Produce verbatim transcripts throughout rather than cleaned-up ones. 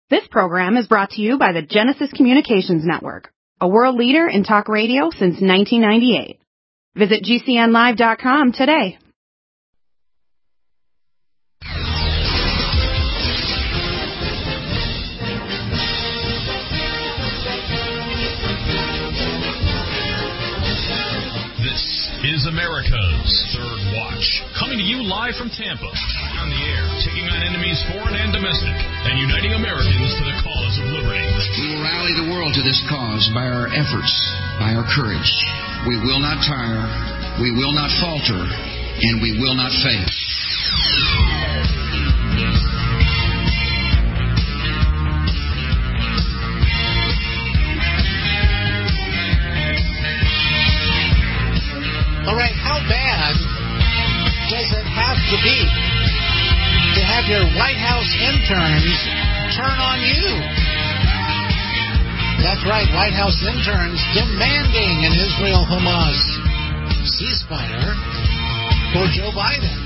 This program is brought to you by the Genesis Communications Network, a world leader in talk radio since nineteen ninety-eight. Visit G C N live dot com today. Is America's Third Watch, coming to you live from Tampa, on the air, taking on enemies foreign and domestic, and uniting Americans to the cause of liberty. We will rally the world to this cause by our efforts, by our courage. We will not tire, we will not falter, and we will not fail. All right, how bad does it have to be to have your White House interns turn on you? That's right, White House interns demanding an Israel-Hamas ceasefire for Joe Biden.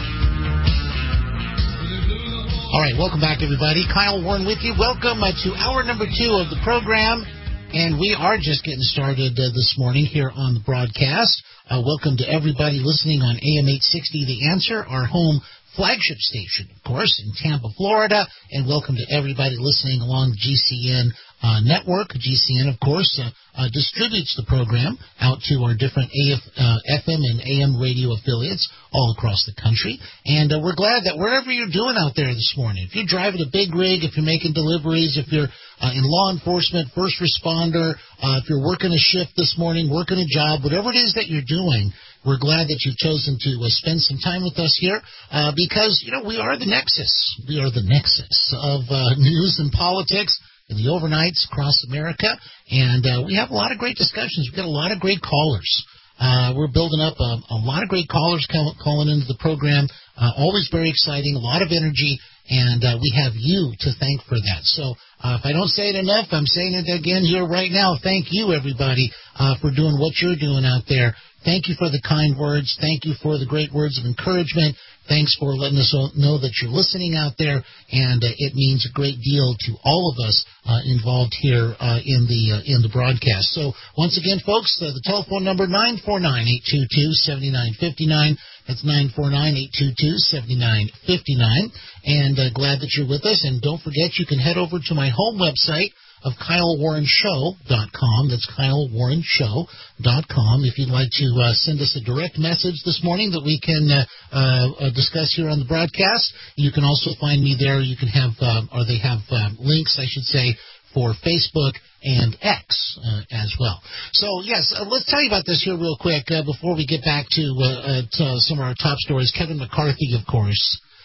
All right, welcome back, everybody. Kyle Warren with you. Welcome uh, to hour number two of the program. And we are just getting started uh, this morning here on the broadcast. Uh, welcome to everybody listening on A M eight sixty The Answer, our home flagship station, of course, in Tampa, Florida. And welcome to everybody listening along the G C N uh, network. G C N, of course, uh, uh, distributes the program out to our different A F, uh, F M and A M radio affiliates all across the country. And uh, we're glad that wherever you're doing out there this morning, if you're driving a big rig, if you're making deliveries, if you're uh, in law enforcement, first responder, uh, if you're working a shift this morning, working a job, whatever it is that you're doing, we're glad that you've chosen to uh, spend some time with us here uh, because, you know, we are the nexus. We are the nexus of uh, news and politics in the overnights across America. And uh, we have a lot of great discussions. We've got a lot of great callers. Uh, we're building up a, a lot of great callers call, calling into the program. Uh, always very exciting, a lot of energy, and uh, we have you to thank for that. So uh, if I don't say it enough, I'm saying it again here right now. Thank you, everybody, uh, for doing what you're doing out there. Thank you for the kind words. Thank you for the great words of encouragement. Thanks for letting us know that you're listening out there, and uh, it means a great deal to all of us uh, involved here uh, in the uh, in the broadcast. So once again, folks, uh, the telephone number nine four nine, eight two two, seven nine five nine. That's nine four nine, eight two two, seven nine five nine. And uh, glad that you're with us. And don't forget, you can head over to my home website of Kyle Warren Show dot com. That's Kyle Warren Show dot com. If you'd like to uh, send us a direct message this morning that we can uh, uh, discuss here on the broadcast, you can also find me there. You can have, uh, or they have uh, links, I should say, for Facebook and X uh, as well. So, yes, uh, let's tell you about this here real quick uh, before we get back to, uh, uh, to some of our top stories. Kevin McCarthy, of course,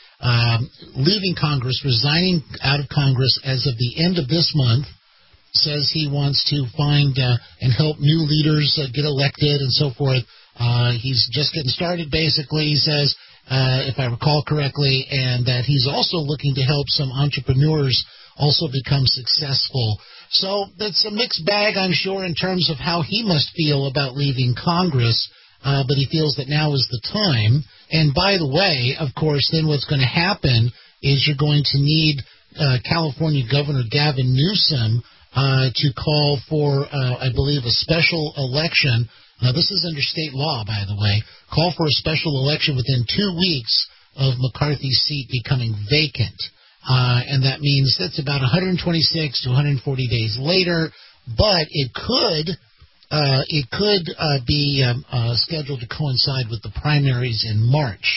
um, leaving Congress, resigning out of Congress as of the end of this month, says he wants to find uh, and help new leaders uh, get elected and so forth. Uh, he's just getting started, basically, he says, uh, if I recall correctly, and that he's also looking to help some entrepreneurs also become successful. So that's a mixed bag, I'm sure, in terms of how he must feel about leaving Congress, uh, but he feels that now is the time. And by the way, of course, then what's going to happen is you're going to need uh, California Governor Gavin Newsom Uh, to call for, uh, I believe, a special election. Now, this is under state law, by the way. Call for a special election within two weeks of McCarthy's seat becoming vacant. Uh, and that means that's about one hundred twenty-six to one hundred forty days later. But it could uh, it could uh, be um, uh, scheduled to coincide with the primaries in March.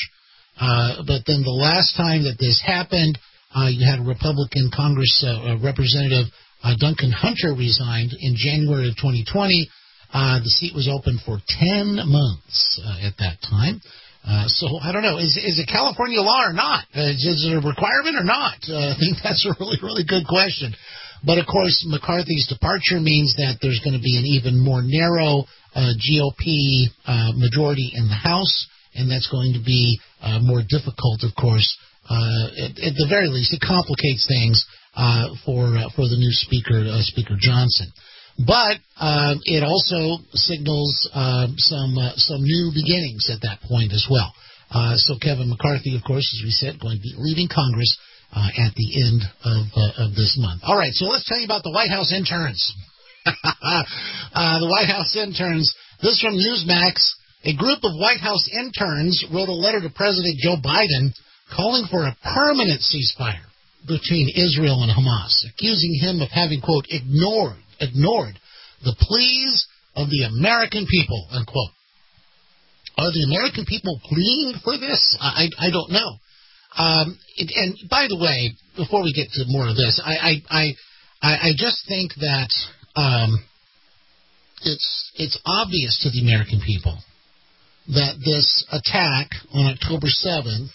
Uh, but then the last time that this happened, uh, you had a Republican Congress uh, representative, Uh, Duncan Hunter, resigned in January of twenty twenty. Uh, the seat was open for ten months uh, at that time. Uh, so, I don't know, is, is it California law or not? Uh, is it a requirement or not? Uh, I think that's a really, really good question. But, of course, McCarthy's departure means that there's going to be an even more narrow uh, G O P uh, majority in the House, and that's going to be uh, more difficult, of course. Uh, at, at the very least, it complicates things Uh, for uh, for the new speaker, uh, Speaker Johnson. But uh, it also signals uh, some uh, some new beginnings at that point as well. Uh, so Kevin McCarthy, of course, as we said, going to be leaving Congress uh, at the end of uh, of this month. All right, so let's tell you about the White House interns. uh, the White House interns. This is from Newsmax. A group of White House interns wrote a letter to President Joe Biden calling for a permanent ceasefire between Israel and Hamas, accusing him of having, quote, ignored, ignored the pleas of the American people, unquote. Are the American people pleading for this? I, I, I don't know. Um, it, and by the way, before we get to more of this, I, I, I, I just think that um, it's it's obvious to the American people that this attack on October seventh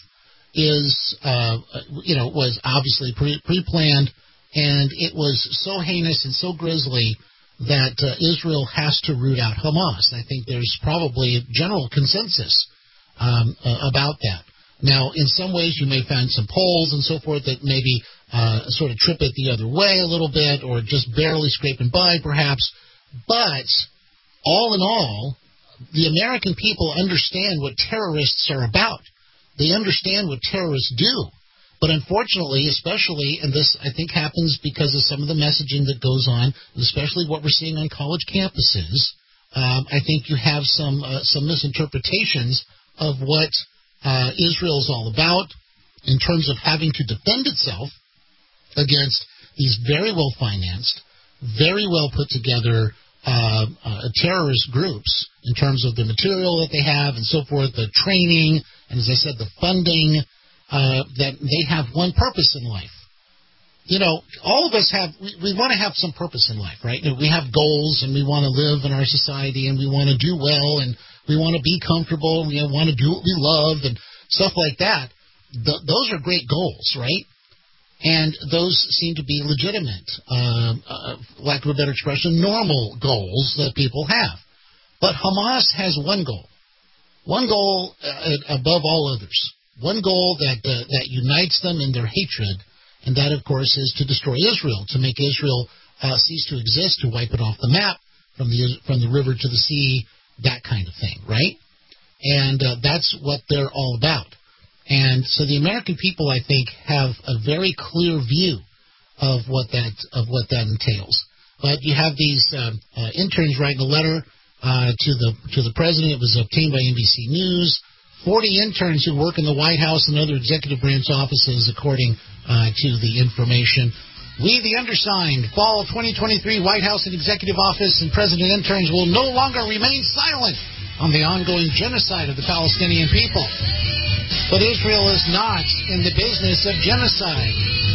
is, uh, you know, was obviously pre- pre-planned, and it was so heinous and so grisly that uh, Israel has to root out Hamas. I think there's probably a general consensus um, uh, about that. Now, in some ways, you may find some polls and so forth that maybe uh, sort of trip it the other way a little bit, or just barely scraping by, perhaps. But all in all, the American people understand what terrorists are about. They understand what terrorists do. But unfortunately, especially, and this I think happens because of some of the messaging that goes on, especially what we're seeing on college campuses, um, I think you have some uh, some misinterpretations of what uh, Israel is all about in terms of having to defend itself against these very well-financed, very well-put-together uh, uh, terrorist groups in terms of the material that they have and so forth, the training, and as I said, the funding. Uh, that they have one purpose in life. You know, all of us have, we, we want to have some purpose in life, right? You know, we have goals, and we want to live in our society, and we want to do well, and we want to be comfortable, and we want to do what we love, and stuff like that. Th- those are great goals, right? And those seem to be legitimate, uh, uh, lack of a better expression, normal goals that people have. But Hamas has one goal, one goal uh, above all others. One goal that uh, that unites them in their hatred, and that, of course, is to destroy Israel, to make Israel uh, cease to exist, to wipe it off the map from the from the river to the sea, that kind of thing, right? And uh, that's what they're all about. And so the American people, I think, have a very clear view of what that of what that entails. But you have these um, uh, interns writing a letter uh, to the to the president. It was obtained by N B C News. forty interns who work in the White House and other executive branch offices, according uh, to the information. We, the undersigned, fall twenty twenty-three White House and Executive Office and President interns will no longer remain silent on the ongoing genocide of the Palestinian people. But Israel is not in the business of genocide.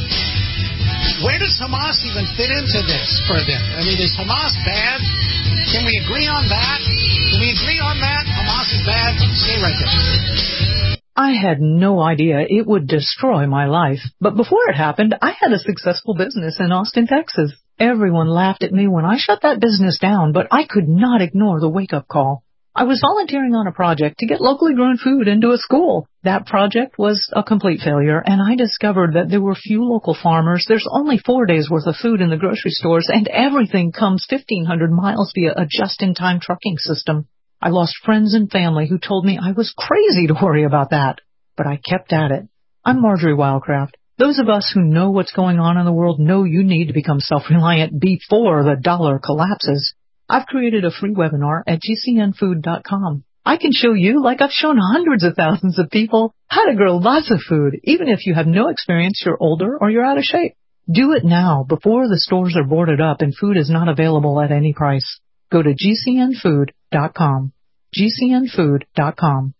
Where does Hamas even fit into this for them? I mean, is Hamas bad? Can we agree on that? Can we agree on that? Hamas is bad? Stay right there. I had no idea it would destroy my life. But before it happened, I had a successful business in Austin, Texas. Everyone laughed at me when I shut that business down, but I could not ignore the wake-up call. I was volunteering on a project to get locally grown food into a school. That project was a complete failure, and I discovered that there were few local farmers. There's only four days' worth of food in the grocery stores, and everything comes fifteen hundred miles via a just-in-time trucking system. I lost friends and family who told me I was crazy to worry about that, but I kept at it. I'm Marjorie Wildcraft. Those of us who know what's going on in the world know you need to become self-reliant before the dollar collapses. I've created a free webinar at G C N food dot com. I can show you, like I've shown hundreds of thousands of people, how to grow lots of food, even if you have no experience, you're older, or you're out of shape. Do it now, before the stores are boarded up and food is not available at any price. Go to G C N food dot com. G C N food dot com.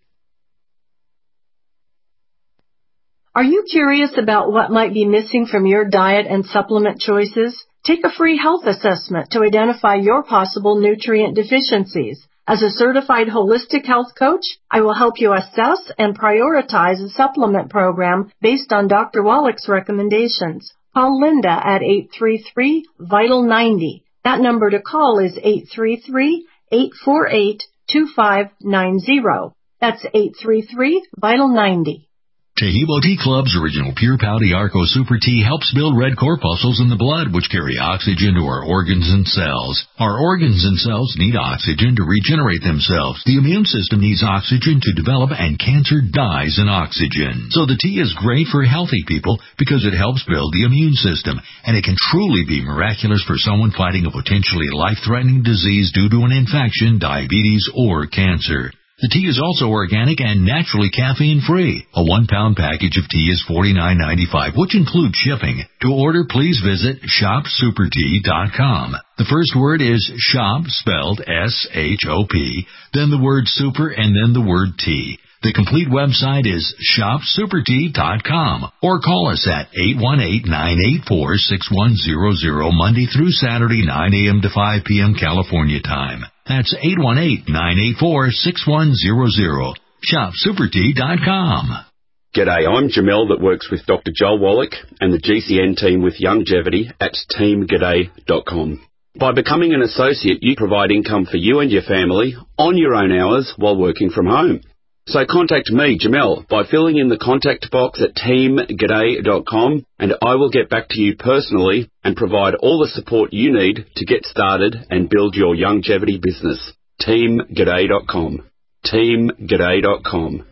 Are you curious about what might be missing from your diet and supplement choices? Take a free health assessment to identify your possible nutrient deficiencies. As a certified holistic health coach, I will help you assess and prioritize a supplement program based on Doctor Wallach's recommendations. Call Linda at eight three three, vital ninety. That number to call is eight three three, eight four eight, two five nine zero. That's eight three three, vital ninety. Tahibo Tea Club's original Pure Pouty Arco Super Tea helps build red corpuscles in the blood, which carry oxygen to our organs and cells. Our organs and cells need oxygen to regenerate themselves. The immune system needs oxygen to develop, and cancer dies in oxygen. So the tea is great for healthy people because it helps build the immune system, and it can truly be miraculous for someone fighting a potentially life-threatening disease due to an infection, diabetes, or cancer. The tea is also organic and naturally caffeine-free. A one-pound package of tea is forty-nine ninety-five, which includes shipping. To order, please visit shop super tea dot com. The first word is shop, spelled S H O P, then the word super, and then the word tea. The complete website is shop super tea dot com, or call us at eight one eight, nine eight four, six one zero zero Monday through Saturday, nine a.m. to five p.m. California time. That's eight one eight, nine eight four, six one zero zero. shop super tea dot com. G'day, I'm Jamel that works with Doctor Joel Wallach and the G C N team with Longevity at team g'day dot com. By becoming an associate, you provide income for you and your family on your own hours while working from home. So contact me, Jamel, by filling in the contact box at team g'day dot com, and I will get back to you personally and provide all the support you need to get started and build your longevity business. team g'day dot com. team g'day dot com.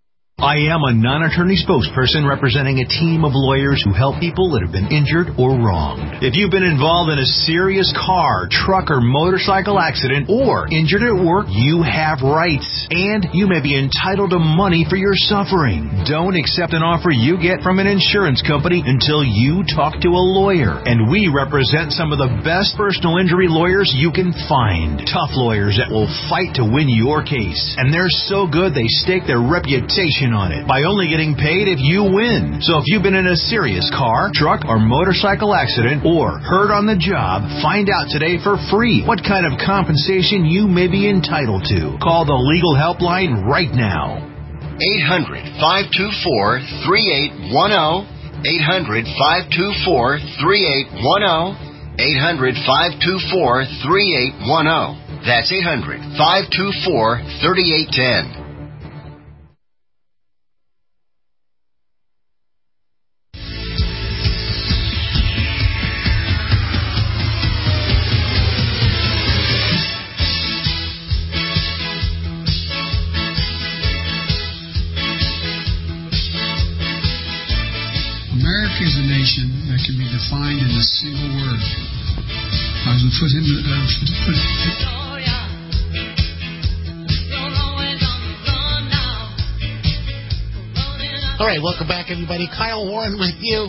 I am a non-attorney spokesperson representing a team of lawyers who help people that have been injured or wronged. If you've been involved in a serious car, truck, or motorcycle accident or injured at work, you have rights, and you may be entitled to money for your suffering. Don't accept an offer you get from an insurance company until you talk to a lawyer. And we represent some of the best personal injury lawyers you can find. Tough lawyers that will fight to win your case. And they're so good they stake their reputation on it by only getting paid if you win. So if you've been in a serious car, truck, or motorcycle accident or hurt on the job, find out today for free what kind of compensation you may be entitled to. Call the legal helpline right now. eight hundred, five two four, three eight one zero. eight hundred, five two four, three eight one zero. eight hundred, five two four, three eight one zero. That's eight hundred, five two four, three eight one zero. America is a nation that can be defined in a single word. I was put in the, uh, put, All right, welcome back, everybody. Kyle Warren with you.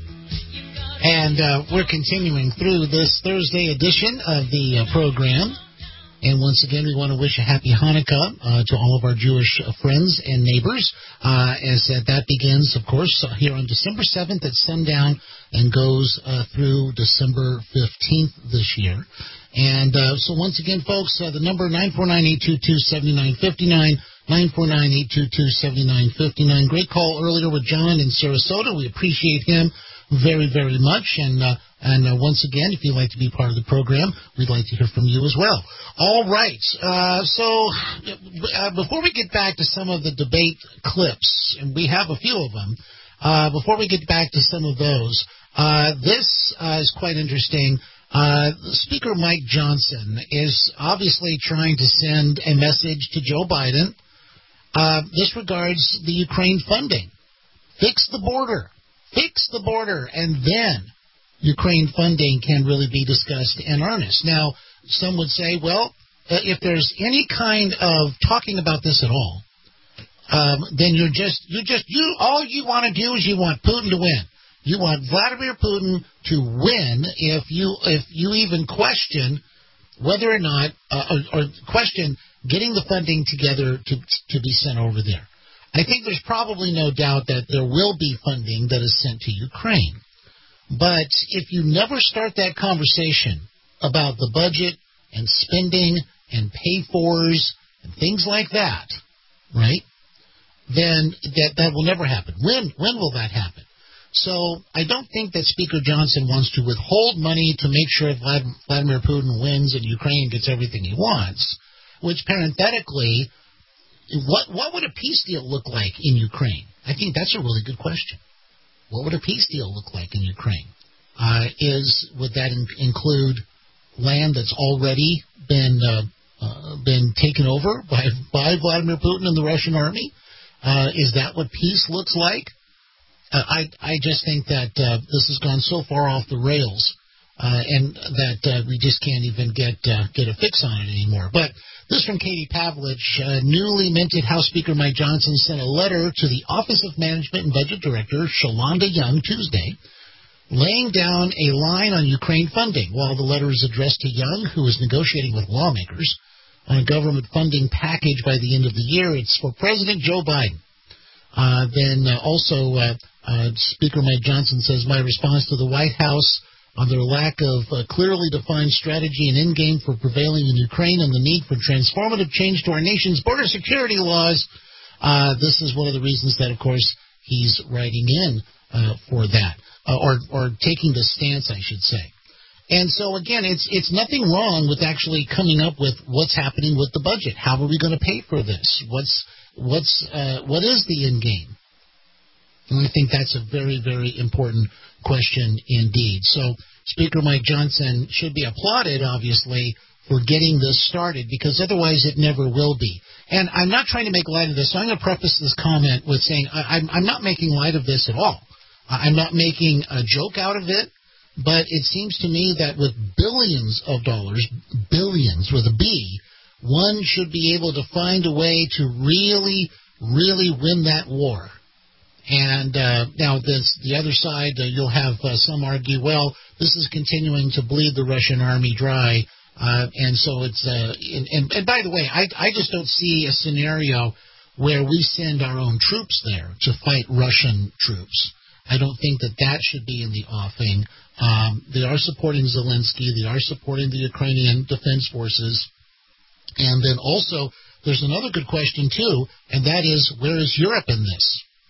And uh, we're continuing through this Thursday edition of the uh, program. And once again, we want to wish a happy Hanukkah uh, to all of our Jewish uh, friends and neighbors, uh, as uh, that begins, of course, uh, here on December seventh at sundown and goes uh, through December fifteenth this year. And uh, so once again, folks, uh, the number nine four nine, eight two two, seven nine five nine, nine four nine, eight two two, seven nine five nine. Great call earlier with John in Sarasota. We appreciate him very, very much. And uh, and uh, once again, if you'd like to be part of the program, we'd like to hear from you as well. All right. Uh, so uh, before we get back to some of the debate clips, and we have a few of them, uh, before we get back to some of those, uh, this uh, is quite interesting. Uh, Speaker Mike Johnson is obviously trying to send a message to Joe Biden. Uh, this regards the Ukraine funding. Fix the border. Fix the border, and then Ukraine funding can really be discussed in earnest. Now, some would say, well, uh, if there's any kind of talking about this at all, um, then you're just, you just, you, all you want to do is you want Putin to win. You want Vladimir Putin to win if you, if you even question whether or not, uh, or, or question getting the funding together to, to be sent over there. I think there's probably no doubt that there will be funding that is sent to Ukraine. But if you never start that conversation about the budget and spending and pay-fors and things like that, right, then that, that will never happen. When, when will that happen? So I don't think that Speaker Johnson wants to withhold money to make sure Vladimir Putin wins and Ukraine gets everything he wants, which parenthetically, what what would a peace deal look like in Ukraine? I think that's a really good question. What would a peace deal look like in Ukraine? Uh, is would that in- include land that's already been uh, uh, been taken over by by Vladimir Putin and the Russian army? Uh, is that what peace looks like? Uh, I I just think that uh, this has gone so far off the rails, uh, and that uh, we just can't even get uh, get a fix on it anymore. But this from Katie Pavlich. Uh, newly minted House Speaker Mike Johnson sent a letter to the Office of Management and Budget Director Shalonda Young Tuesday, laying down a line on Ukraine funding. While the letter is addressed to Young, who is negotiating with lawmakers on a government funding package by the end of the year, it's for President Joe Biden. Uh, then uh, also, uh, uh, Speaker Mike Johnson says, my response to the White House on their lack of uh, clearly defined strategy and endgame for prevailing in Ukraine and the need for transformative change to our nation's border security laws. Uh, this is one of the reasons that, of course, he's writing in uh, for that, uh, or, or taking the stance, I should say. And so, again, it's it's nothing wrong with actually coming up with what's happening with the budget. How are we going to pay for this? What's what's uh, what is the end game? And I think that's a very, very important question indeed. So Speaker Mike Johnson should be applauded, obviously, for getting this started, because otherwise it never will be. And I'm not trying to make light of this, so I'm going to preface this comment with saying I, I'm, I'm not making light of this at all. I'm not making a joke out of it. But it seems to me that with billions of dollars, billions with a B, one should be able to find a way to really, really win that war. And uh, now this, the other side, uh, you'll have uh, some argue, well, this is continuing to bleed the Russian army dry. Uh, and so it's, uh, and, and, and by the way, I, I just don't see a scenario where we send our own troops there to fight Russian troops. I don't think that that should be in the offing. Um, they are supporting Zelensky. They are supporting the Ukrainian Defense Forces. And then also, there's another good question, too, and that is, where is Europe in this?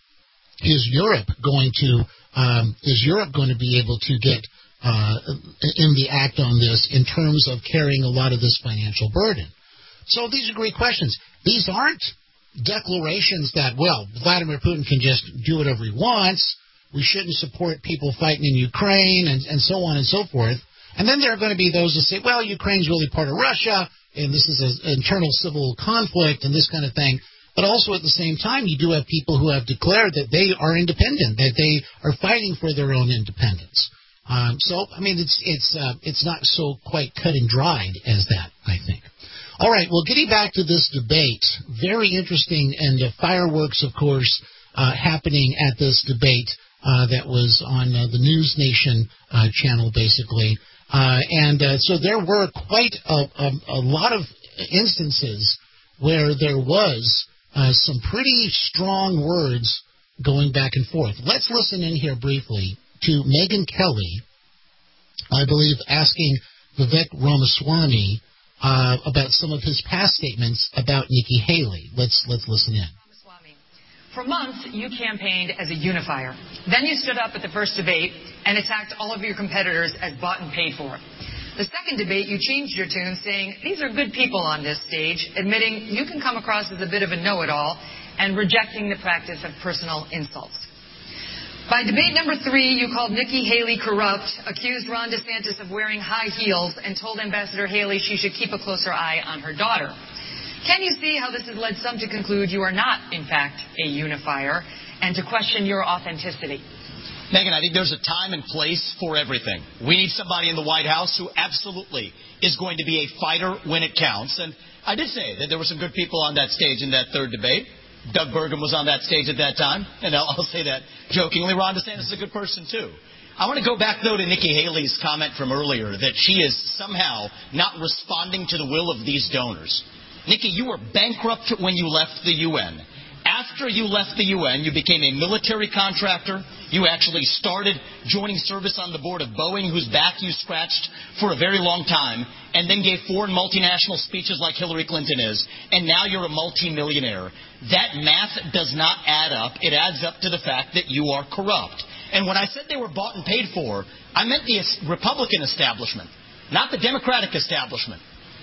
Is Europe going to um, is Europe going to be able to get uh, in the act on this in terms of carrying a lot of this financial burden? So these are great questions. These aren't declarations that, well, Vladimir Putin can just do whatever he wants. We shouldn't support people fighting in Ukraine, and, and so on and so forth. And then there are going to be those that say, well, Ukraine's really part of Russia, and this is an internal civil conflict and this kind of thing. But also at the same time, you do have people who have declared that they are independent, that they are fighting for their own independence. Um, so, I mean, it's it's uh, it's not so quite cut and dried as that, I think. All right, well, getting back to this debate, very interesting, and uh, fireworks, of course, uh, happening at this debate. Uh, that was on uh, the News Nation uh, channel, basically. Uh, and uh, so there were quite a, a, a lot of instances where there was uh, some pretty strong words going back and forth. Let's listen in here briefly to Megyn Kelly, I believe, asking Vivek Ramaswamy uh, about some of his past statements about Nikki Haley. Let's let's listen in. For months, you campaigned as a unifier. Then you stood up at the first debate and attacked all of your competitors as bought and paid for. The second debate, you changed your tune, saying, these are good people on this stage, admitting you can come across as a bit of a know-it-all and rejecting the practice of personal insults. By debate number three, you called Nikki Haley corrupt, accused Ron DeSantis of wearing high heels, and told Ambassador Haley she should keep a closer eye on her daughter. Can you see how this has led some to conclude you are not, in fact, a unifier, and to question your authenticity? Megyn, I think there's a time and place for everything. We need somebody in the White House who absolutely is going to be a fighter when it counts. And I did say that there were some good people on that stage in that third debate. Doug Burgum was on that stage at that time, and I'll, I'll say that jokingly. Ron DeSantis is a good person, too. I want to go back, though, to Nikki Haley's comment from earlier that she is somehow not responding to the will of these donors. Nikki, you were bankrupt when you left the U N. After you left the U N, you became a military contractor. You actually started joining service on the board of Boeing, whose back you scratched for a very long time, and then gave foreign multinational speeches like Hillary Clinton is, and now you're a multimillionaire. That math does not add up. It adds up to the fact that you are corrupt. And when I said they were bought and paid for, I meant the Republican establishment, not the Democratic establishment.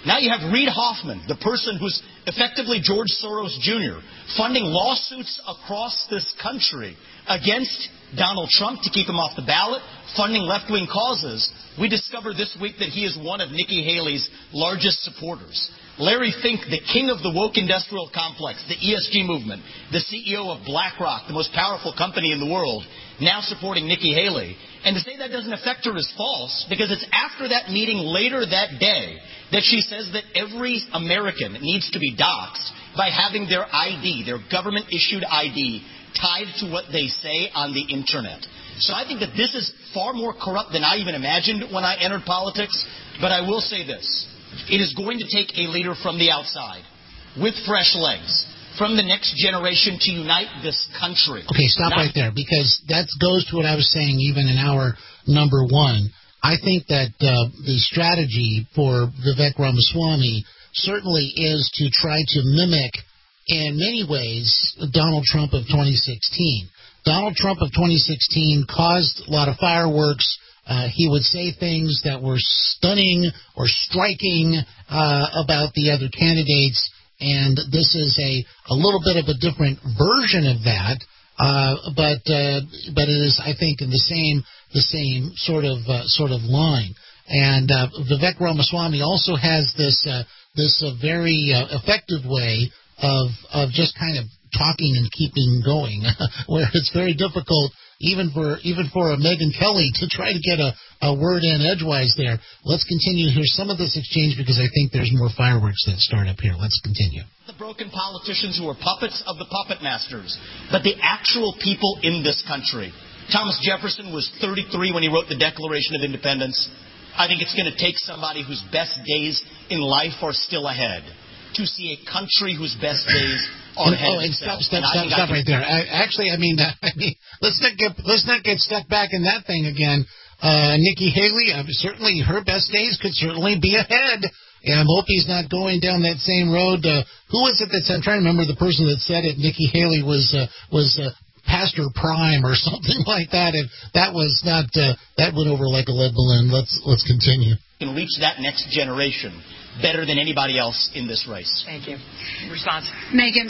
Now you have Reid Hoffman, the person who's effectively George Soros Junior, funding lawsuits across this country against Donald Trump to keep him off the ballot, funding left-wing causes. We discovered this week that he is one of Nikki Haley's largest supporters. Larry Fink, the king of the woke industrial complex, the E S G movement, the C E O of BlackRock, the most powerful company in the world, now supporting Nikki Haley. And to say that doesn't affect her is false, because it's after that meeting later that day that she says that every American needs to be doxxed by having their I D, their government-issued I D, tied to what they say on the Internet. So I think that this is far more corrupt than I even imagined when I entered politics. But I will say this. It is going to take a leader from the outside, with fresh legs, from the next generation to unite this country. Okay, stop Not- right there, because that goes to what I was saying even in hour number one. I think that uh, the strategy for Vivek Ramaswamy certainly is to try to mimic, in many ways, Donald Trump of twenty sixteen. Donald Trump of twenty sixteen caused a lot of fireworks. Uh, he would say things that were stunning or striking uh, about the other candidates, and this is a, a little bit of a different version of that, uh, but uh, but it is, I think, in the same the same sort of uh, sort of line. And uh, Vivek Ramaswamy also has this uh, this uh, very uh, effective way of of just kind of talking and keeping going, where it's very difficult even for even for a Megyn Kelly to try to get a, a word in edgewise there. Let's continue to hear some of this exchange, because I think there's more fireworks that start up here. Let's continue. The broken politicians who are puppets of the puppet masters, but the actual people in this country. Thomas Jefferson was thirty-three when he wrote the Declaration of Independence. I think it's going to take somebody whose best days in life are still ahead to see a country whose best days are ahead. Oh, and stop, stop, stop, stop right there. I, actually, I mean, I mean, let's not get let's not get stuck back in that thing again. Uh, Nikki Haley, uh, certainly her best days could certainly be ahead. And I hope he's not going down that same road. Uh, who was it that said? I'm trying to remember the person that said it. Nikki Haley was uh, was uh, Pastor Prime or something like that, and that was not uh, that went over like a lead balloon. Let's let's continue. Can reach that next generation better than anybody else in this race. Thank you. Response. Megan.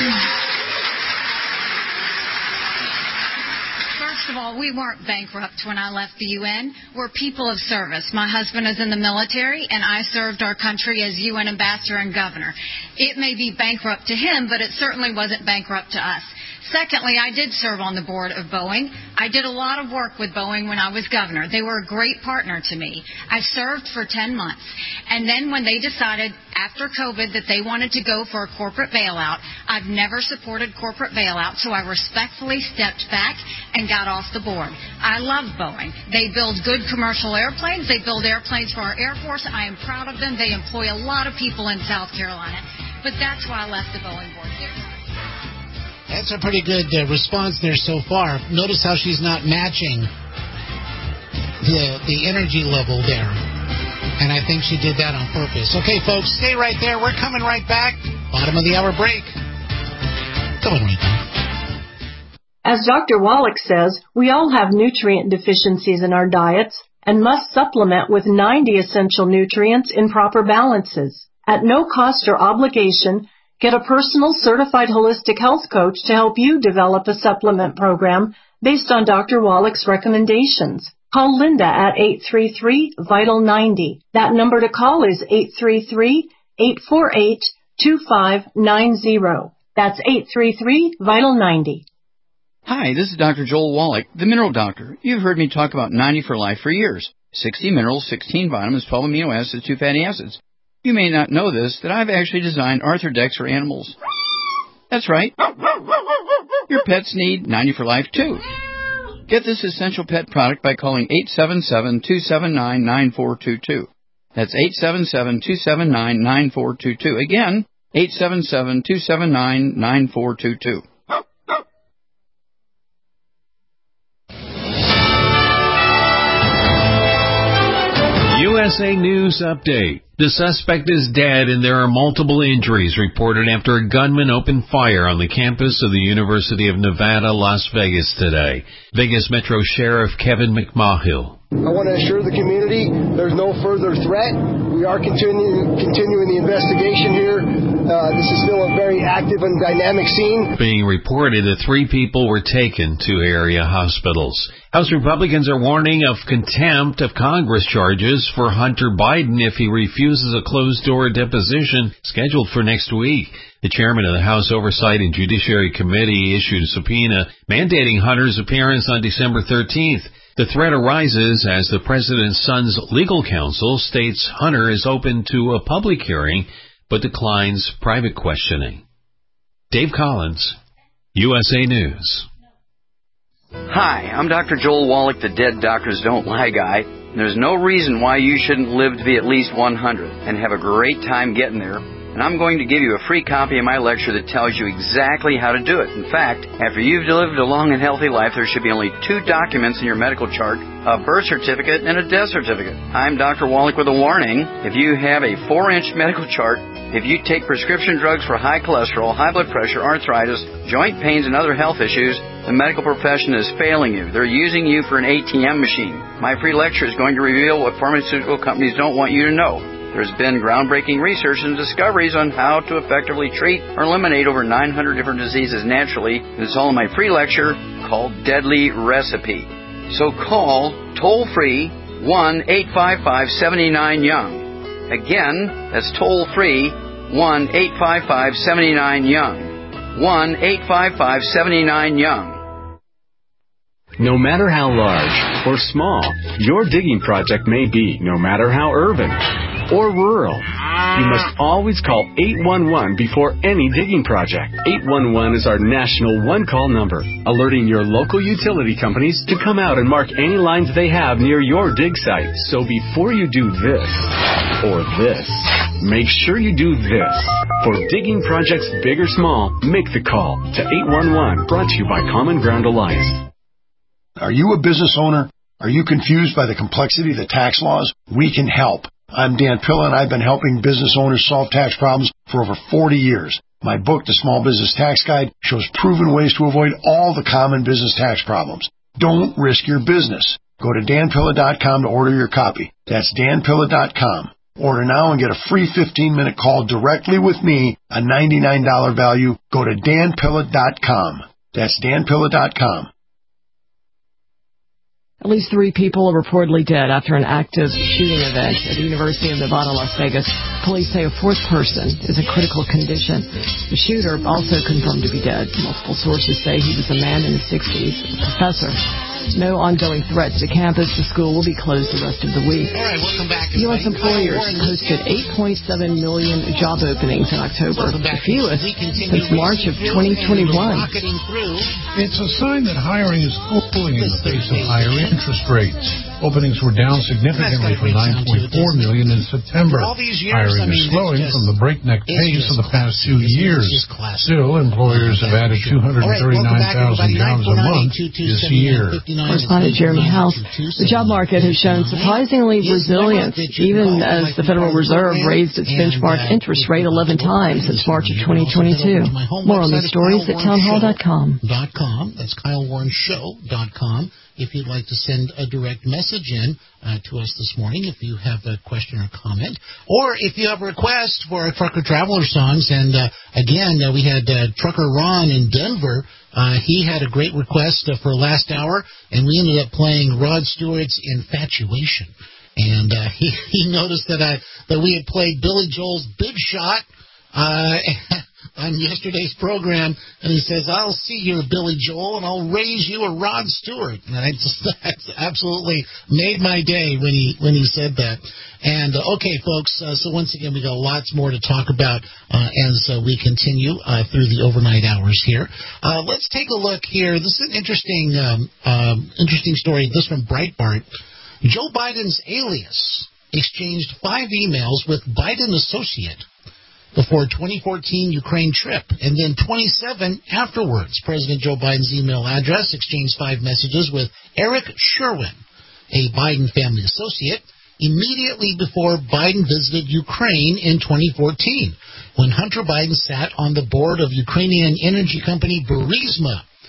First of all, we weren't bankrupt when I left the U N. We're people of service. My husband is in the military, and I served our country as U N ambassador and governor. It may be bankrupt to him, but it certainly wasn't bankrupt to us. Secondly, I did serve on the board of Boeing. I did a lot of work with Boeing when I was governor. They were a great partner to me. I served for ten months. And then when they decided after COVID that they wanted to go for a corporate bailout, I've never supported corporate bailout, so I respectfully stepped back and got off the board. I love Boeing. They build good commercial airplanes. They build airplanes for our Air Force. I am proud of them. They employ a lot of people in South Carolina. But that's why I left the Boeing board. That's a pretty good uh, response there so far. Notice how she's not matching the the energy level there. And I think she did that on purpose. Okay, folks, stay right there. We're coming right back. Bottom of the hour break. Come on, Rita. As Doctor Wallach says, we all have nutrient deficiencies in our diets and must supplement with ninety essential nutrients in proper balances. At no cost or obligation, get a personal certified holistic health coach to help you develop a supplement program based on Doctor Wallach's recommendations. Call Linda at eight three three, vital ninety. That number to call is eight three three, eight four eight, two five nine zero. That's eight three three, vital ninety. Hi, this is Doctor Joel Wallach, the Mineral Doctor. You've heard me talk about ninety for Life for years. sixty minerals, sixteen vitamins, twelve amino acids, two fatty acids. You may not know this, that I've actually designed Arthrodex for animals. That's right. Your pets need ninety for Life, too. Get this essential pet product by calling eight seven seven, two seven nine, nine four two two. That's eight seven seven, two seven nine, nine four two two. Again, eight seven seven, two seven nine, nine four two two. U S A News Update. The suspect is dead and there are multiple injuries reported after a gunman opened fire on the campus of the University of Nevada, Las Vegas today. Vegas Metro Sheriff Kevin McMahill. I want to assure the community there's no further threat. We are continuing continuing the investigation here. Uh, this is still a very active and dynamic scene. Being reported that three people were taken to area hospitals. House Republicans are warning of contempt of Congress charges for Hunter Biden if he refuses a closed-door deposition scheduled for next week. The chairman of the House Oversight and Judiciary Committee issued a subpoena mandating Hunter's appearance on December thirteenth. The threat arises as the president's son's legal counsel states Hunter is open to a public hearing but declines private questioning. Dave Collins, U S A News. Hi, I'm Doctor Joel Wallach, the Dead Doctors Don't Lie guy. There's no reason why you shouldn't live to be at least one hundred and have a great time getting there. And I'm going to give you a free copy of my lecture that tells you exactly how to do it. In fact, after you've lived a long and healthy life, there should be only two documents in your medical chart, a birth certificate and a death certificate. I'm Doctor Wallach with a warning. If you have a four-inch medical chart, if you take prescription drugs for high cholesterol, high blood pressure, arthritis, joint pains, and other health issues, the medical profession is failing you. They're using you for an A T M machine. My free lecture is going to reveal what pharmaceutical companies don't want you to know. There's been groundbreaking research and discoveries on how to effectively treat or eliminate over nine hundred different diseases naturally. It's all in my free lecture called Deadly Recipe. So call toll-free one eight five five seven nine young. Again, that's toll-free one eight five five seven nine young. one eight five five seven nine young. No matter how large or small your digging project may be, no matter how urban or rural, you must always call eight one one before any digging project. eight one one is our national one-call number, alerting your local utility companies to come out and mark any lines they have near your dig site. So before you do this or this, make sure you do this. For digging projects big or small, make the call to eight one one, brought to you by Common Ground Alliance. Are you a business owner? Are you confused by the complexity of the tax laws? We can help. I'm Dan Pilla, and I've been helping business owners solve tax problems for over forty years. My book, The Small Business Tax Guide, shows proven ways to avoid all the common business tax problems. Don't risk your business. Go to dan pilla dot com to order your copy. That's dan pilla dot com. Order now and get a free fifteen-minute call directly with me, a ninety-nine dollars value. Go to dan pilla dot com. That's dan pilla dot com. At least three people are reportedly dead after an active shooting event at the University of Nevada, Las Vegas. Police say a fourth person is in critical condition. The shooter also confirmed to be dead. Multiple sources say he was a man in his sixties, a professor. No ongoing threats to campus. The school will be closed the rest of the week. All right, welcome back. U S employers posted eight point seven million job openings in October, the fewest since March of twenty twenty-one. It's a sign that hiring is cooling in the face of higher interest rates. Openings were down significantly from nine point four million in September. Hiring is slowing from the breakneck pace of the past two years. Still, employers have added two hundred thirty-nine thousand jobs a month this year. Correspondent Jeremy House. The job market has shown surprisingly resilient, even as the Federal Reserve raised its benchmark interest rate eleven times since March of twenty twenty-two. More on these stories at town hall dot com. That's Kyle Warren Show dot com. If you'd like to send a direct message in uh, to us this morning, if you have a question or comment, or if you have a request for our Trucker Traveler songs. And uh, again, uh, we had uh, Trucker Ron in Denver. Uh, he had a great request uh, for last hour, and we ended up playing Rod Stewart's Infatuation. And uh, he, he noticed that I that we had played Billy Joel's Big Shot uh, on yesterday's program, and he says, I'll see you, Billy Joel, and I'll raise you a Rod Stewart. And I just that's absolutely made my day when he when he said that. And, uh, okay, folks, uh, so once again, we got lots more to talk about uh, as uh, we continue uh, through the overnight hours here. Uh, let's take a look here. This is an interesting, um, um, interesting story. This from Breitbart. Joe Biden's alias exchanged five emails with Biden associate before twenty fourteen Ukraine trip, and then twenty-seven afterwards. President Joe Biden's email address exchanged five messages with Eric Sherwin, a Biden family associate, immediately before Biden visited Ukraine in twenty fourteen, when Hunter Biden sat on the board of Ukrainian energy company Burisma.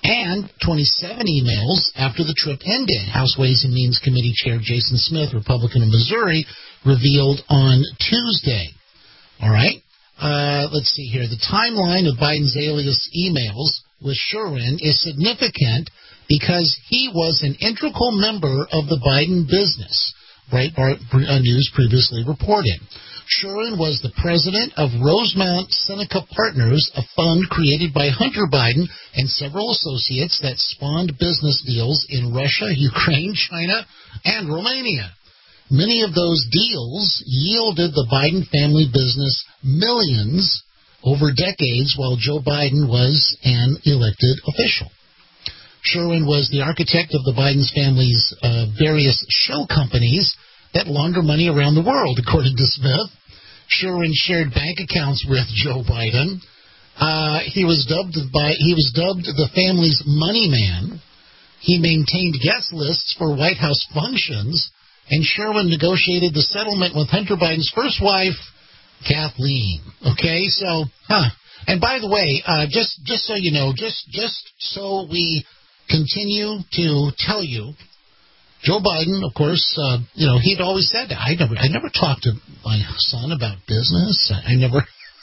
and twenty-seven emails after the trip ended. House Ways and Means Committee Chair Jason Smith, Republican of Missouri, revealed on Tuesday. All right. Uh, let's see here. The timeline of Biden's alias emails with Sherwin is significant because he was an integral member of the Biden business, Breitbart News previously reported. Sherwin was the president of Rosemount Seneca Partners, a fund created by Hunter Biden and several associates that spawned business deals in Russia, Ukraine, China, and Romania. Many of those deals yielded the Biden family business millions over decades while Joe Biden was an elected official. Sherwin was the architect of the Biden's family's uh, various shell companies that launder money around the world, according to Smith. Sherwin shared bank accounts with Joe Biden. Uh, he was dubbed by he was dubbed the family's money man. He maintained guest lists for White House functions, and Sherwin negotiated the settlement with Hunter Biden's first wife, Kathleen. Okay, so, huh. And by the way, uh, just just so you know, just just so we continue to tell you, Joe Biden, of course, uh, you know, he'd always said, I never, I never talked to my son about business. I never,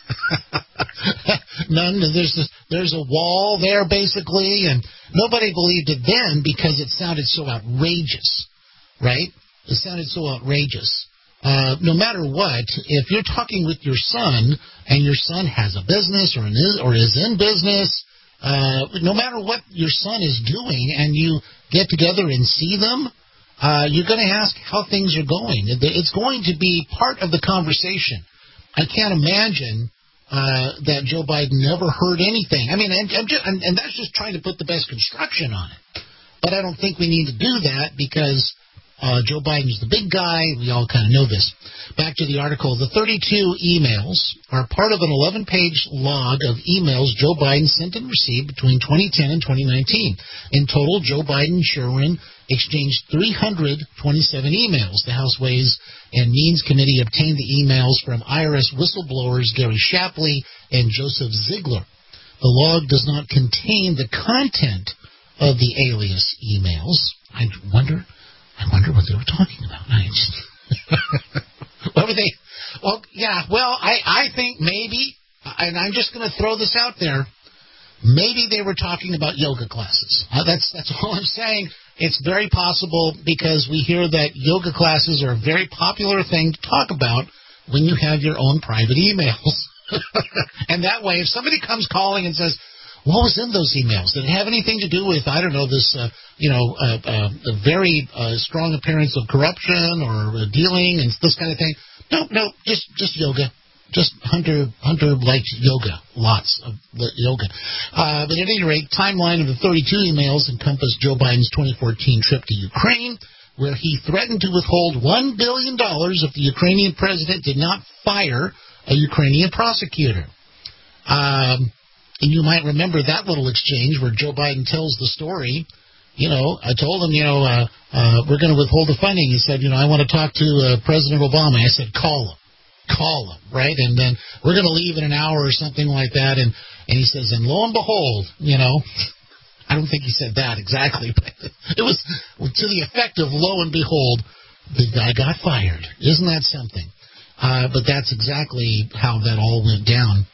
none. There's this, there's a wall there, basically, and nobody believed it then because it sounded so outrageous, right? It sounded so outrageous. Uh, no matter what, if you're talking with your son and your son has a business or, an is, or is in business, uh, no matter what your son is doing and you get together and see them, uh, you're going to ask how things are going. It's going to be part of the conversation. I can't imagine uh, that Joe Biden never heard anything. I mean, and, and, just, and, and that's just trying to put the best construction on it. But I don't think we need to do that because Uh, Joe Biden's the big guy. We all kind of know this. Back to the article. The thirty-two emails are part of an eleven-page log of emails Joe Biden sent and received between twenty ten and twenty nineteen. In total, Joe Biden and Sherwin exchanged three hundred twenty-seven emails. The House Ways and Means Committee obtained the emails from I R S whistleblowers Gary Shapley and Joseph Ziegler. The log does not contain the content of the alias emails. I wonder... I wonder what they were talking about. I just what were they? Well, yeah, well, I, I think maybe, and I'm just going to throw this out there, maybe they were talking about yoga classes. Uh, that's that's all I'm saying. It's very possible because we hear that yoga classes are a very popular thing to talk about when you have your own private emails. And that way, if somebody comes calling and says, what was in those emails? Did it have anything to do with, I don't know, this, uh, you know, uh, uh, a very uh, strong appearance of corruption or uh, dealing and this kind of thing? No, no, just just yoga. Just Hunter Hunter liked yoga, lots of yoga. Uh, but at any rate, timeline of the thirty-two emails encompassed Joe Biden's twenty fourteen trip to Ukraine, where he threatened to withhold one billion dollars if the Ukrainian president did not fire a Ukrainian prosecutor. Um... And you might remember that little exchange where Joe Biden tells the story. You know, I told him, you know, uh, uh, we're going to withhold the funding. He said, you know, I want to talk to uh, President Obama. I said, call him. Call him, right? And then we're going to leave in an hour or something like that. And, and he says, and lo and behold, you know, I don't think he said that exactly, but it was to the effect of lo and behold, the guy got fired. Isn't that something? Uh, but that's exactly how that all went down.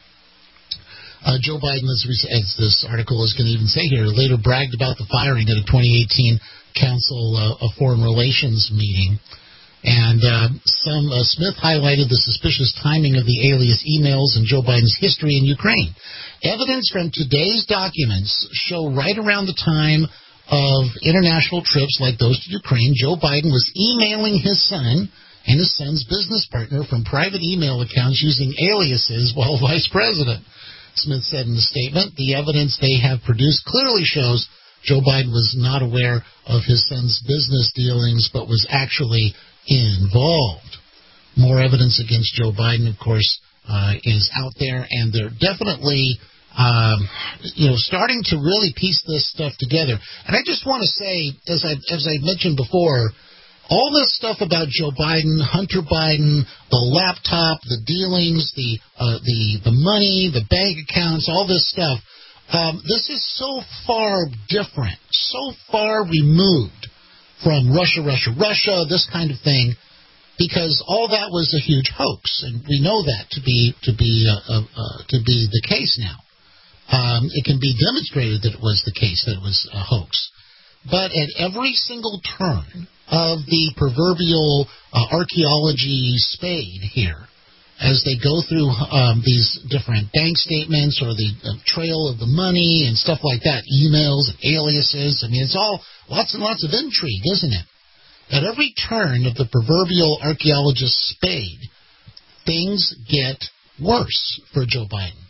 Uh, Joe Biden, as, as this article is going to even say here, later bragged about the firing at a twenty eighteen Council uh, of Foreign Relations meeting. And uh, some uh, Smith highlighted the suspicious timing of the alias emails and Joe Biden's history in Ukraine. Evidence from today's documents show right around the time of international trips like those to Ukraine, Joe Biden was emailing his son and his son's business partner from private email accounts using aliases while vice president. Smith said in the statement, the evidence they have produced clearly shows Joe Biden was not aware of his son's business dealings, but was actually involved. More evidence against Joe Biden, of course, uh, is out there, and they're definitely, um, you know, starting to really piece this stuff together. And I just want to say, as I as I mentioned before, all this stuff about Joe Biden, Hunter Biden, the laptop, the dealings, the uh, the the money, the bank accounts, all this stuff, Um, this is so far different, so far removed from Russia, Russia, Russia, this kind of thing, because all that was a huge hoax, and we know that to be to be uh, uh, to be the case now. Um, it can be demonstrated that it was the case, that it was a hoax. But at every single turn of the proverbial uh, archaeology spade here, as they go through um, these different bank statements or the uh, trail of the money and stuff like that, emails and aliases, I mean, it's all lots and lots of intrigue, isn't it? At every turn of the proverbial archaeologist's spade, things get worse for Joe Biden.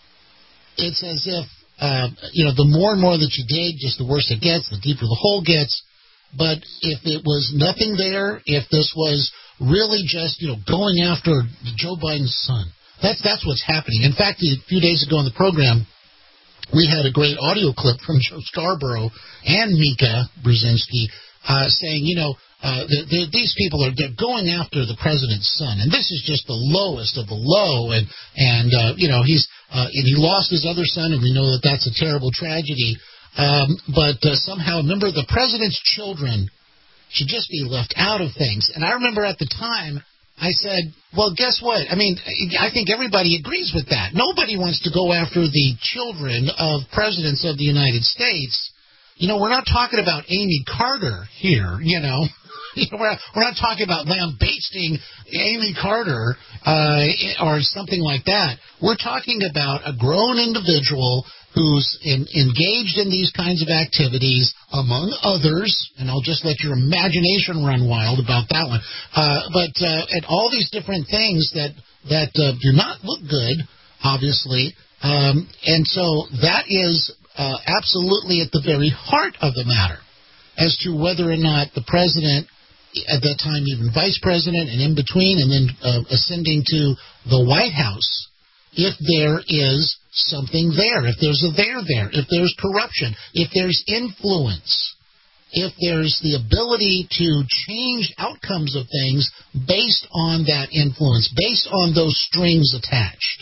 It's as if, uh, you know, the more and more that you dig, just the worse it gets, the deeper the hole gets. But if it was nothing there, if this was really just, you know, going after Joe Biden's son, that's that's what's happening. In fact, a few days ago in the program, we had a great audio clip from Joe Scarborough and Mika Brzezinski uh, saying, you know, uh, the, the, these people are they're going after the president's son, and this is just the lowest of the low, and and uh, you know he's uh, and he lost his other son, and we know that that's a terrible tragedy. Um, but uh, somehow, remember, the president's children should just be left out of things. And I remember at the time, I said, well, guess what? I mean, I think everybody agrees with that. Nobody wants to go after the children of presidents of the United States. You know, we're not talking about Amy Carter here, you know. We're not, we're not talking about lambasting Amy Carter uh, or something like that. We're talking about a grown individual who's in, engaged in these kinds of activities, among others, and I'll just let your imagination run wild about that one, uh, but uh, at all these different things that, that uh, do not look good, obviously, um, and so that is uh, absolutely at the very heart of the matter as to whether or not the president, at that time even vice president and in between, and then uh, ascending to the White House, if there is something there, if there's a there there, if there's corruption, if there's influence, if there's the ability to change outcomes of things based on that influence, based on those strings attached.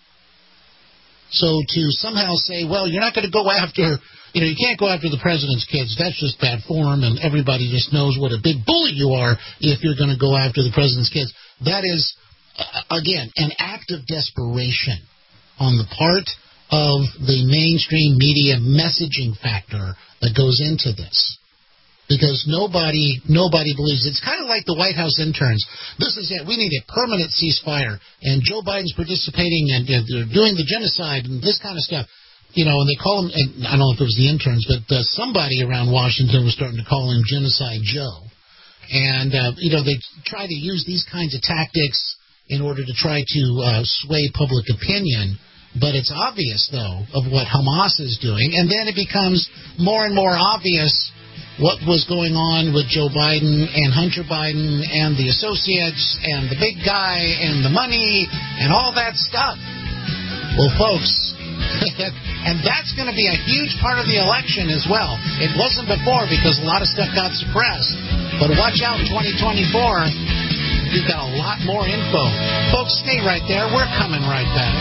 So to somehow say, well, you're not going to go after, you know, you can't go after the president's kids. That's just bad form, and everybody just knows what a big bully you are if you're going to go after the president's kids. That is, uh, again, an act of desperation on the part of the mainstream media messaging factor that goes into this. Because nobody nobody believes. It's kind of like the White House interns. This is it. We need a permanent ceasefire. And Joe Biden's participating and uh, they're doing the genocide and this kind of stuff. You know, and they call him, and I don't know if it was the interns, but uh, somebody around Washington was starting to call him Genocide Joe. And, uh, you know, they try to use these kinds of tactics in order to try to uh, sway public opinion. But it's obvious, though, of what Hamas is doing. And then it becomes more and more obvious what was going on with Joe Biden and Hunter Biden and the associates and the big guy and the money and all that stuff. Well, folks, and that's going to be a huge part of the election as well. It wasn't before because a lot of stuff got suppressed. But watch out in twenty twenty-four. You've got a lot more info. Folks, stay right there. We're coming right back.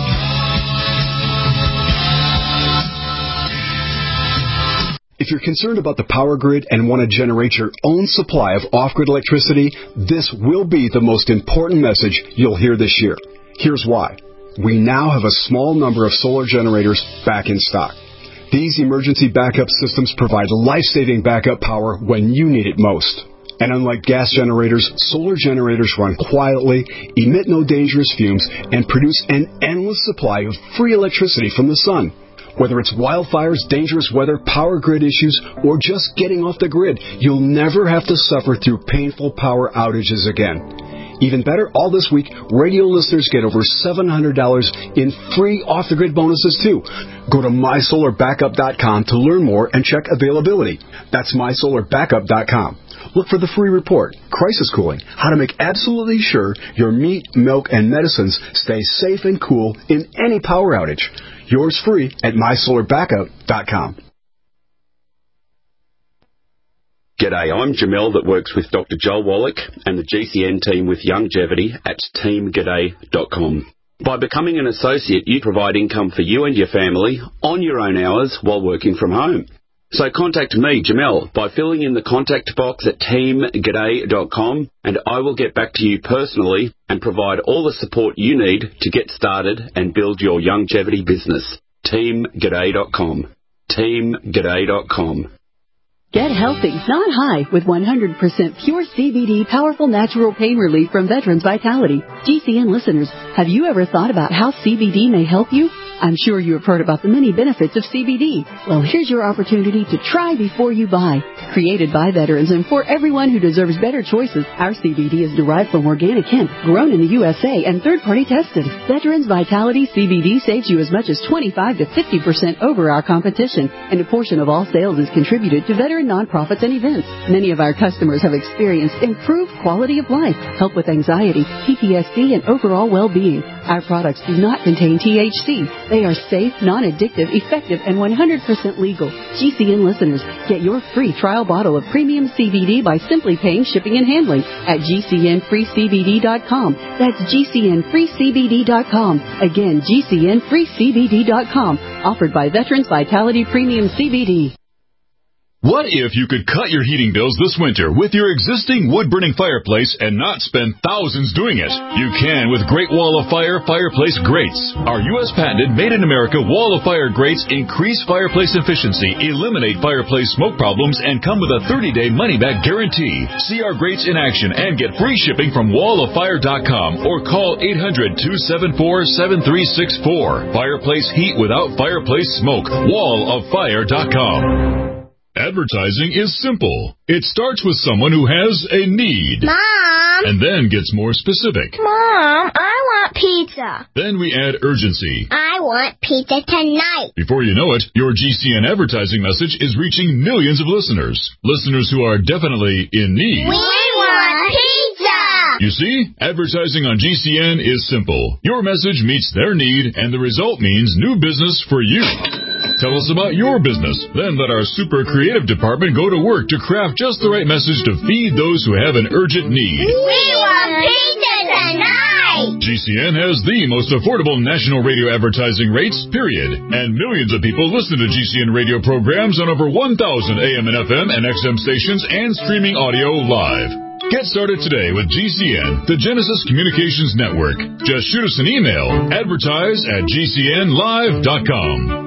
If you're concerned about the power grid and want to generate your own supply of off-grid electricity, this will be the most important message you'll hear this year. Here's why. We now have a small number of solar generators back in stock. These emergency backup systems provide life-saving backup power when you need it most. And unlike gas generators, solar generators run quietly, emit no dangerous fumes, and produce an endless supply of free electricity from the sun. Whether it's wildfires, dangerous weather, power grid issues, or just getting off the grid, you'll never have to suffer through painful power outages again. Even better, all this week, radio listeners get over seven hundred dollars in free off-the-grid bonuses, too. Go to my solar backup dot com to learn more and check availability. That's my solar backup dot com. Look for the free report, Crisis Cooling, how to make absolutely sure your meat, milk, and medicines stay safe and cool in any power outage. Yours free at my solar backup dot com. G'day, I'm Jamel that works with Doctor Joel Wallach and the G C N team with Longevity at team g'day dot com. By becoming an associate, you provide income for you and your family on your own hours while working from home. So contact me, Jamel, by filling in the contact box at team g'day dot com, and I will get back to you personally and provide all the support you need to get started and build your longevity business. team g'day dot com. team g'day dot com. Get healthy, not high, with one hundred percent pure C B D powerful natural pain relief from Veterans Vitality. G C N listeners, have you ever thought about how C B D may help you? I'm sure you have heard about the many benefits of C B D. Well, here's your opportunity to try before you buy. Created by veterans and for everyone who deserves better choices, our C B D is derived from organic hemp, grown in the U S A and third-party tested. Veterans Vitality C B D saves you as much as twenty-five to fifty percent over our competition, and a portion of all sales is contributed to veteran nonprofits and events. Many of our customers have experienced improved quality of life, help with anxiety, P T S D, and overall well-being. Our products do not contain T H C. They are safe, non-addictive, effective, and one hundred percent legal. G C N listeners, get your free trial bottle of premium C B D by simply paying shipping and handling at G C N free C B D dot com. That's G C N free C B D dot com. Again, G C N free C B D dot com. Offered by Veterans Vitality Premium C B D. What if you could cut your heating bills this winter with your existing wood-burning fireplace and not spend thousands doing it? You can with Great Wall of Fire fireplace grates. Our U S patented made-in-America Wall of Fire grates increase fireplace efficiency, eliminate fireplace smoke problems, and come with a thirty-day money-back guarantee. See our grates in action and get free shipping from wall of fire dot com or call eight hundred, two seven four, seven three six four. Fireplace heat without fireplace smoke. wall of fire dot com. Advertising is simple. It starts with someone who has a need. Mom! And then gets more specific. Mom, I want pizza. Then we add urgency. I want pizza tonight. Before you know it, your G C N advertising message is reaching millions of listeners. Listeners who are definitely in need. We want pizza! You see, advertising on G C N is simple. Your message meets their need, and the result means new business for you. Tell us about your business. Then let our super creative department go to work to craft just the right message to feed those who have an urgent need. We want pizza tonight! G C N has the most affordable national radio advertising rates, period. And millions of people listen to G C N radio programs on over one thousand A M and F M and X M stations and streaming audio live. Get started today with G C N, the Genesis Communications Network. Just shoot us an email, advertise at G C N live dot com.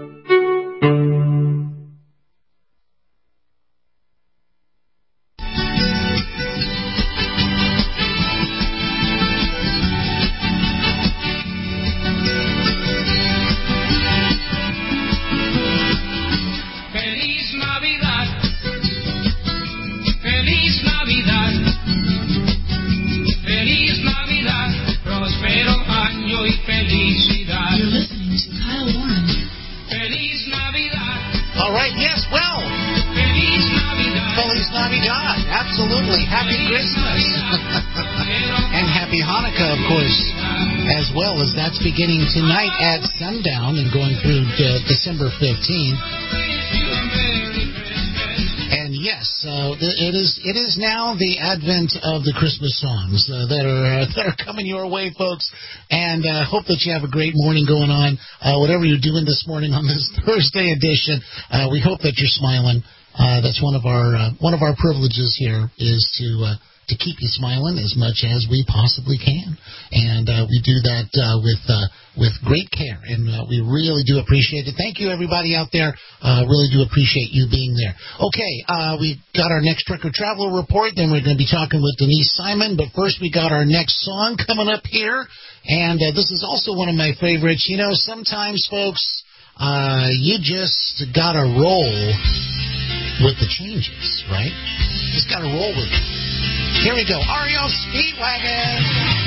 Beginning tonight at sundown and going through uh, December fifteenth. And yes, uh, it is it is now the advent of the Christmas songs uh, that are uh, that are coming your way, folks. And uh, hope that you have a great morning going on. Uh, whatever you're doing this morning on this Thursday edition, uh, we hope that you're smiling. Uh, that's one of our uh, one of our privileges here is to. Uh, to keep you smiling as much as we possibly can. And uh, we do that uh, with uh, with great care, and uh, we really do appreciate it. Thank you, everybody out there. Uh, really do appreciate you being there. Okay, uh, we got our next Trucker Traveler Report, then we're going to be talking with Denise Simon, but first we got our next song coming up here, and uh, this is also one of my favorites. You know, sometimes, folks, uh, you just got to roll with the changes, right? Just got to roll with it. Here we go. R E O Speedwagon.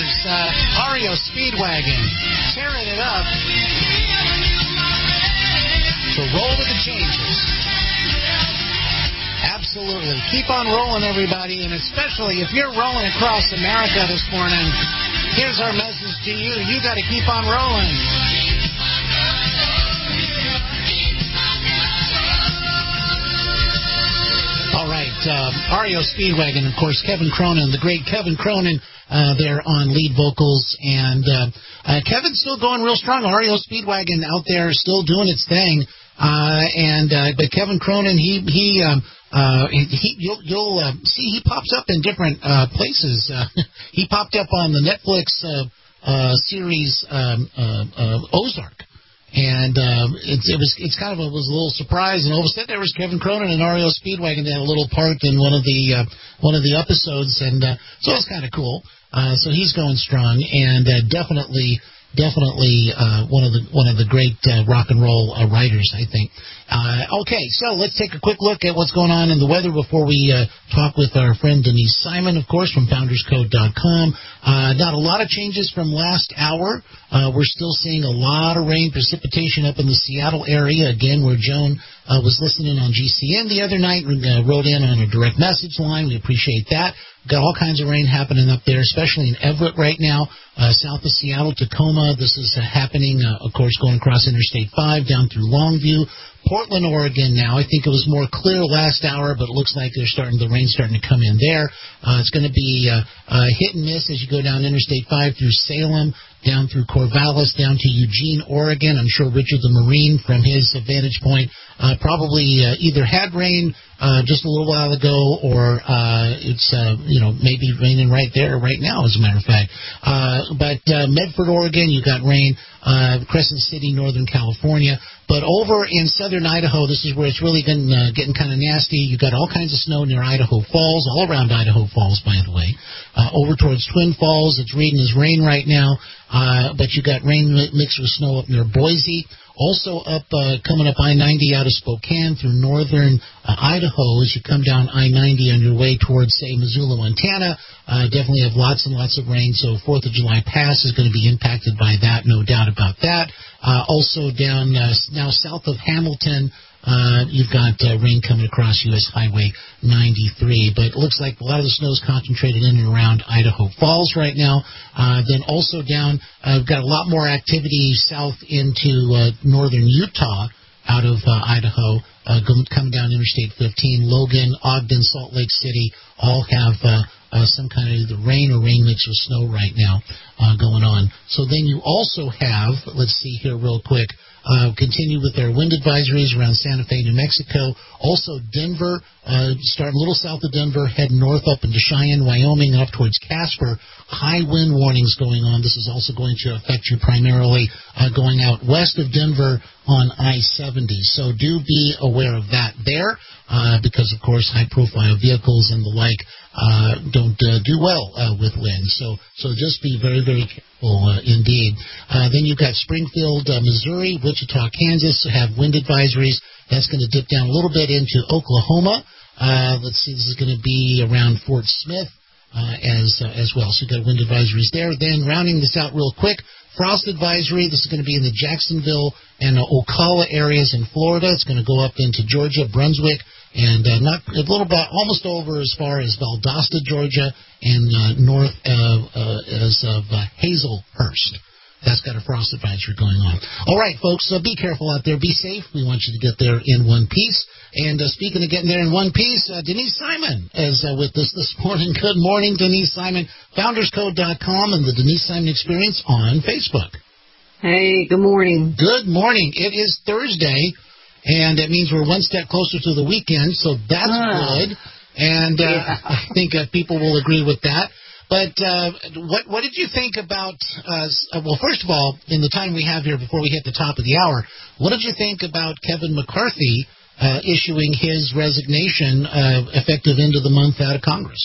Riders, uh, R E O Speedwagon, tearing it up. So roll with the changes. Absolutely. Keep on rolling, everybody, and especially if you're rolling across America this morning, here's our message to you. You got to keep on rolling. All right. Uh, R E O Speedwagon, of course, Kevin Cronin, the great Kevin Cronin, uh, there on lead vocals. And uh, uh, Kevin's still going real strong. R E O Speedwagon out there still doing its thing. Uh, and uh, but Kevin Cronin, he he um, uh, he you'll you'll uh, see he pops up in different uh, places. Uh, he popped up on the Netflix uh, uh, series um, uh, uh, Ozark, and uh, it's it was it's kind of a, was a little surprise. And all of a sudden there was Kevin Cronin and R E O Speedwagon. They had a little part in one of the uh, one of the episodes, and uh, so it's kind of cool. Uh, so he's going strong, and uh, definitely. Definitely uh, one of the one of the great uh, rock and roll uh, writers, I think. Uh, okay, so let's take a quick look at what's going on in the weather before we uh, talk with our friend Denise Simon, of course, from founders code dot com. Uh, not a lot of changes from last hour. Uh, we're still seeing a lot of rain, precipitation up in the Seattle area, again, where Joan uh, was listening on G C N the other night, uh, wrote in on a direct message line. We appreciate that. Got all kinds of rain happening up there, especially in Everett right now, uh, south of Seattle, Tacoma. This is uh, happening, uh, of course, going across Interstate five down through Longview. Portland, Oregon now. I think it was more clear last hour, but it looks like they're starting the rain's starting to come in there. Uh, it's going to be uh, uh, hit and miss as you go down Interstate five through Salem, down through Corvallis, down to Eugene, Oregon. I'm sure Richard the Marine, from his vantage point, uh, probably uh, either had rain uh, just a little while ago, or uh, it's uh, you know maybe raining right there right now, as a matter of fact. Uh, but uh, Medford, Oregon, you got rain. Uh, Crescent City, Northern California. But over in southern Idaho, this is where it's really getting, uh, getting kind of nasty. You've got all kinds of snow near Idaho Falls, all around Idaho Falls, by the way. Uh, over towards Twin Falls, it's reading as rain right now, uh, but you got rain mixed with snow up near Boise. Also up, uh, coming up I ninety out of Spokane through northern uh, Idaho as you come down I ninety on your way towards, say, Missoula, Montana. Uh, definitely have lots and lots of rain, so fourth of July Pass is going to be impacted by that, no doubt about that. Uh, also down uh, now south of Hamilton, uh, you've got uh, rain coming across U S Highway ninety-three, but it looks like a lot of the snow is concentrated in and around Idaho Falls right now. Uh, then also down, uh, we've got a lot more activity south into uh, northern Utah out of uh, Idaho, uh, coming down Interstate fifteen. Logan, Ogden, Salt Lake City all have uh, uh, some kind of either rain or rain mixed with snow right now uh, going on. So then you also have, let's see here real quick, Uh, continue with their wind advisories around Santa Fe, New Mexico. Also Denver, uh, starting a little south of Denver, heading north up into Cheyenne, Wyoming, and up towards Casper. High wind warnings going on. This is also going to affect you primarily uh, going out west of Denver on I seventy. So do be aware of that there uh, because, of course, high-profile vehicles and the like uh, don't uh, do well uh, with wind. So, so just be very, very careful uh, indeed. Uh, then you've got Springfield, uh, Missouri, Wichita, Kansas have wind advisories. That's going to dip down a little bit into Oklahoma. Uh, let's see, this is going to be around Fort Smith uh, as uh, as well. So you've got wind advisories there. Then rounding this out real quick, frost advisory. This is going to be in the Jacksonville and uh, Ocala areas in Florida. It's going to go up into Georgia, Brunswick, and uh, not a little bit, almost over as far as Valdosta, Georgia, and uh, north uh, uh, as of uh, Hazelhurst. That's got a frost advisory going on. All right, folks, so be careful out there. Be safe. We want you to get there in one piece. And uh, speaking of getting there in one piece, uh, Denise Simon is uh, with us this morning. Good morning, Denise Simon, founders code dot com and the Denise Simon Experience on Facebook. Hey, good morning. Good morning. It is Thursday, and it means we're one step closer to the weekend, so that's ah. good. And uh, yeah. I think uh, people will agree with that. But uh, what what did you think about, uh, well, first of all, in the time we have here before we hit the top of the hour, what did you think about Kevin McCarthy uh, issuing his resignation uh, effective end of the month out of Congress?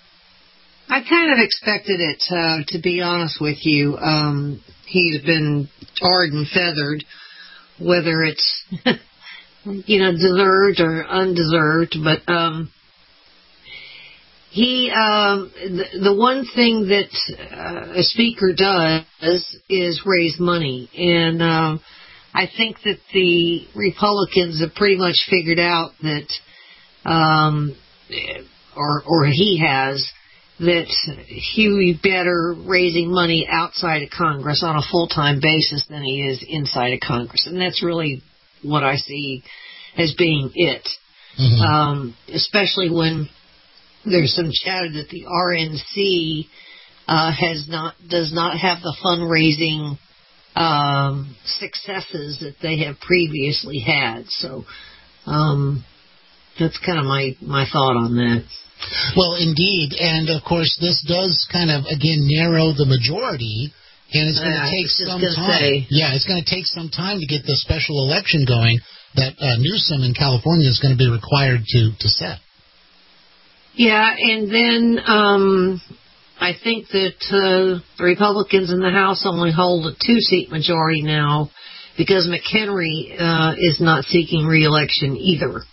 I kind of expected it, uh, to be honest with you. Um, he's been tarred and feathered, whether it's, you know, deserved or undeserved, but... Um, he, um, the, the one thing that uh, a speaker does is raise money. And um, I think that the Republicans have pretty much figured out that, um, or, or he has, that he would be better raising money outside of Congress on a full-time basis than he is inside of Congress. And that's really what I see as being it. Mm-hmm. Um, especially when there's some chatter that the R N C uh, has not does not have the fundraising um, successes that they have previously had. So um, that's kind of my, my thought on that. Well, indeed, and of course this does kind of again narrow the majority, and it's going to take some time. Say. Yeah, it's going to take some time to get the special election going that uh, Newsom in California is going to be required to to set. Yeah, and then um, I think that uh, the Republicans in the House only hold a two-seat majority now because McHenry uh, is not seeking re-election either.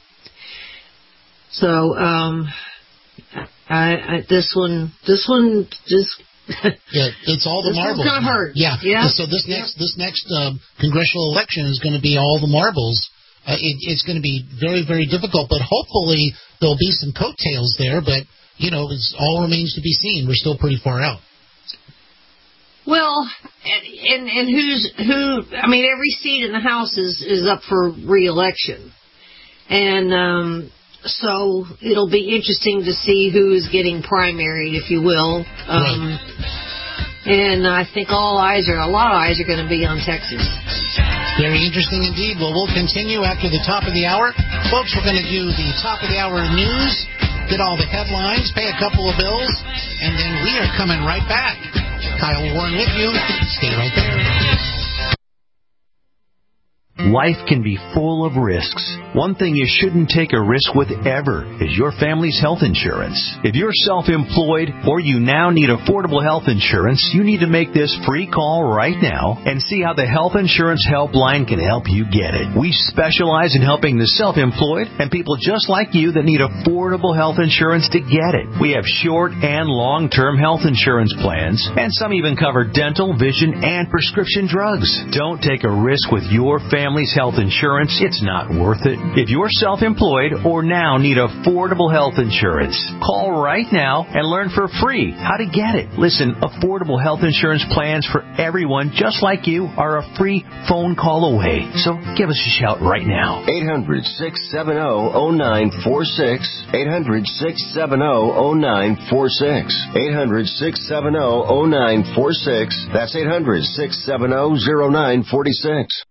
So um, I, I, this one, this one just yeah, it's all the this marbles. This one's gonna hurt. Yeah, yeah. So this next yeah. this next um, congressional election is going to be all the marbles. Uh, it, it's going to be very, very difficult, but hopefully there'll be some coattails there, but, you know, it's all remains to be seen. We're still pretty far out. Well, and, and, and who's, who, I mean, every seat in the House is, is up for re-election. And um, so it'll be interesting to see who is getting primaried, if you will. Um, right. And I think all eyes are, a lot of eyes are going to be on Texas. Very interesting indeed. Well, we'll continue after the top of the hour. Folks, we're going to do the top of the hour news, get all the headlines, pay a couple of bills, and then we are coming right back. Kyle Warren with you. Stay right there. Life can be full of risks. One thing you shouldn't take a risk with ever is your family's health insurance. If you're self-employed or you now need affordable health insurance, you need to make this free call right now and see how the Health Insurance Helpline can help you get it. We specialize in helping the self-employed and people just like you that need affordable health insurance to get it. We have short and long-term health insurance plans, and some even cover dental, vision, and prescription drugs. Don't take a risk with your family. Family's health insurance, it's not worth it. If you're self-employed or now need affordable health insurance, call right now and learn for free how to get it. Listen, affordable health insurance plans for everyone just like you are a free phone call away. So give us a shout right now. eight hundred, six seven zero, zero nine four six. eight hundred, six seven zero, zero nine four six. eight hundred, six seven zero, zero nine four six. That's eight hundred, six seven zero, zero nine four six.